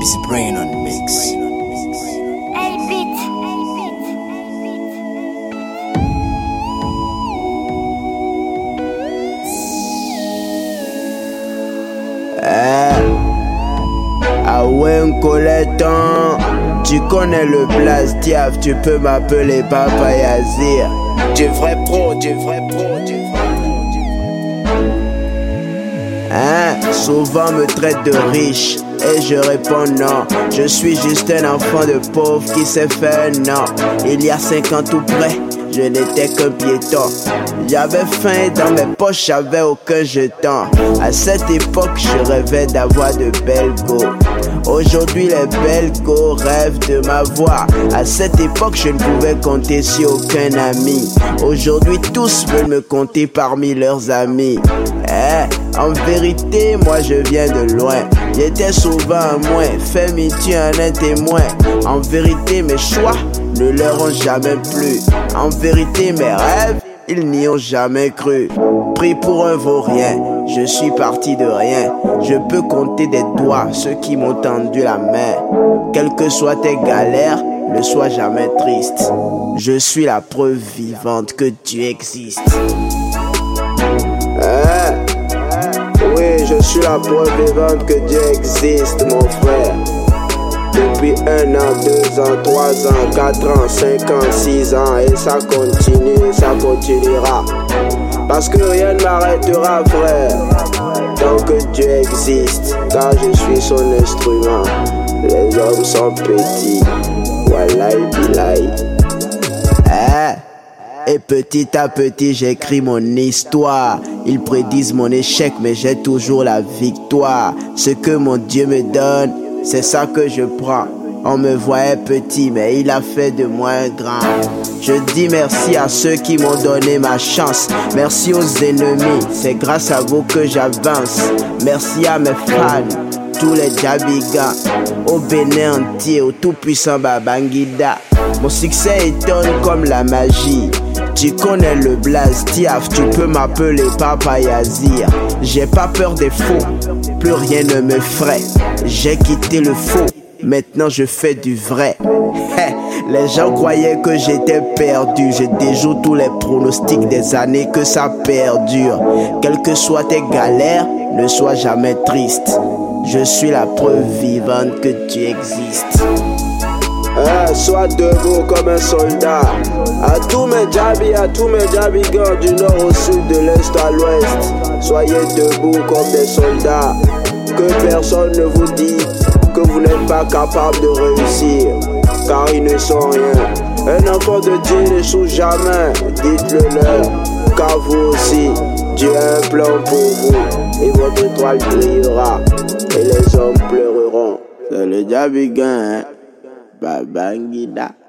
It's brain on mix. Hey, beat. Ah ouais, un colleton. Tu connais le Blast Diaf, tu peux m'appeler Papa Yazir. Du vrai pro, du vrai pro, du vrai pro. Souvent me traite de riche et je réponds non. Je suis juste un enfant de pauvre qui s'est fait un nom. Il y a 5 ans tout près, je n'étais qu'un piéton. J'avais faim dans mes poches, j'avais aucun jeton. À cette époque, je rêvais d'avoir de belles go. Aujourd'hui, les belles go rêvent de m'avoir. À cette époque, je ne pouvais compter sur aucun ami. Aujourd'hui, tous veulent me compter parmi leurs amis. En vérité, moi je viens de loin. J'étais souvent un moins, Femi tu en es témoin. En vérité, mes choix ne leur ont jamais plu. En vérité, mes rêves, ils n'y ont jamais cru. Pris pour un vaurien, je suis parti de rien. Je peux compter des doigts ceux qui m'ont tendu la main. Quelles que soient tes galères, ne sois jamais triste. Je suis la preuve vivante que tu existes. Oui, je suis la preuve vivante que Dieu existe, mon frère. Depuis 1 an, 2 ans, 3 ans, 4 ans, 5 ans, 6 ans, et ça continue, ça continuera. Parce que rien ne m'arrêtera, frère. Tant que Dieu existe, car je suis son instrument. Les hommes sont petits, wallahi billahi. Et petit à petit j'écris mon histoire. Ils prédisent mon échec mais j'ai toujours la victoire. Ce que mon Dieu me donne, c'est ça que je prends. On me voyait petit mais il a fait de moi un grand. Je dis merci à ceux qui m'ont donné ma chance. Merci aux ennemis, c'est grâce à vous que j'avance. Merci à mes fans, tous les Djabiga, au Bénin entier, au tout-puissant Babangida. Mon succès étonne comme la magie. Tu connais le Blast Diaf, tu peux m'appeler Papa Yazir. J'ai pas peur des faux, plus rien ne me ferait. J'ai quitté le faux, maintenant je fais du vrai. Les gens croyaient que j'étais perdu. Je déjoue tous les pronostics des années que ça perdure. Quelles que soient tes galères, ne sois jamais triste. Je suis la preuve vivante que tu existes. Sois debout comme un soldat. À tous mes Djabi, à tous mes Djabigans, du nord au sud, de l'est à l'ouest. Soyez debout comme des soldats. Que personne ne vous dise que vous n'êtes pas capable de réussir, car ils ne sont rien. Un enfant de Dieu n'échoue jamais, dites-le leur. Car vous aussi, Dieu a un plan pour vous, et votre étoile brillera, et les hommes pleureront. C'est le Djabigan, hein? Babangida.